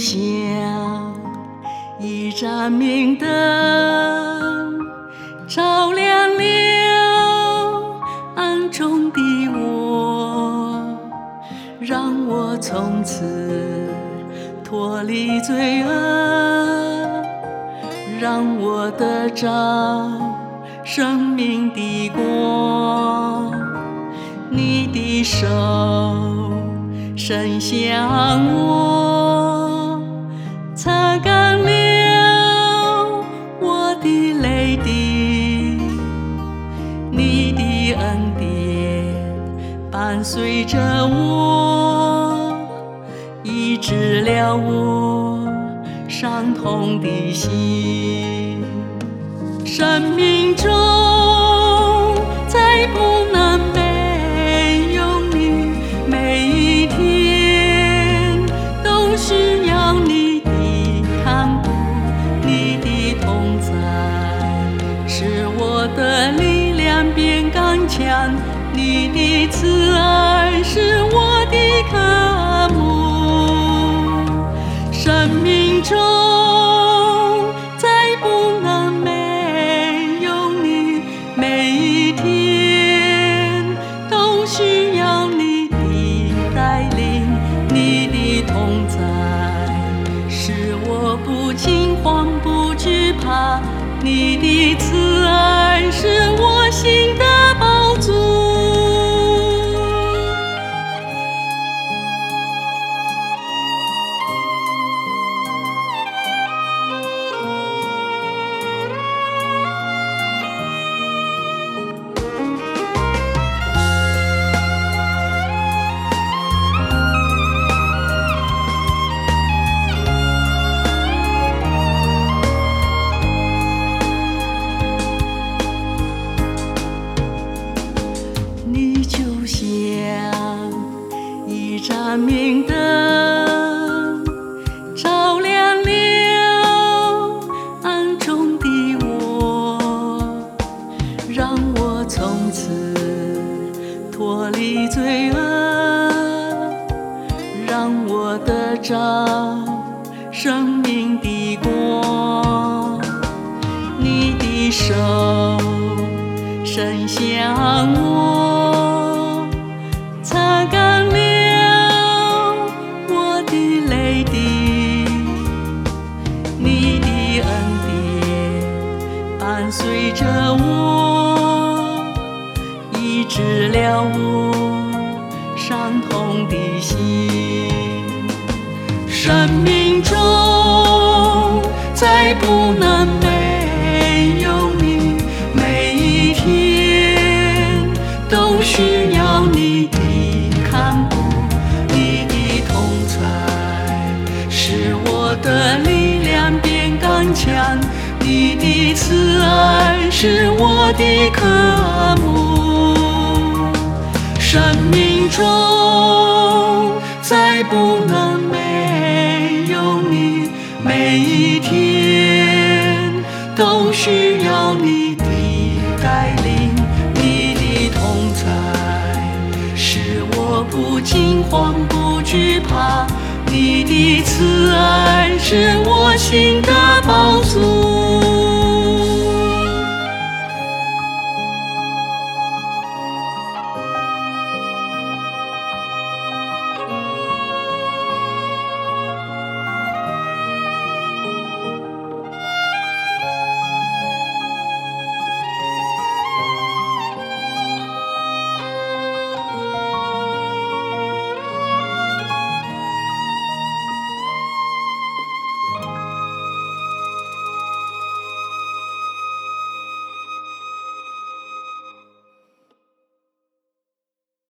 像一盏明灯，照亮了暗中的我，让我从此脱离罪恶，让我得着生命的光。你的手伸向我，擦干了我的泪滴，你的恩典伴随着我，医治了我伤痛的心。生命中再不能没有你，每一天都需要你的看顾，你的同在使我的力量变刚强，你的慈爱是我的渴慕。生命中再不能没有你，每一天都需要你的带领，你的同在使我不惊慌不惧怕，你的慈爱是我心的宝珠。你就像一盏明灯，照亮了暗中的我，让我从此脱离罪恶，让我得着生命的光。你的手伸向我，擦干了我的泪滴，你的恩典伴随着我，医治了我伤痛的心。生命中再不能没有你，每一天都需要你的看顾，你的同在使我的力量变刚强，你的慈爱是我的渴慕。生命中再不能没有你，每一天都需要你的带领，你的同在使我不惊慌不惧怕，你的慈爱是我心的宝珠。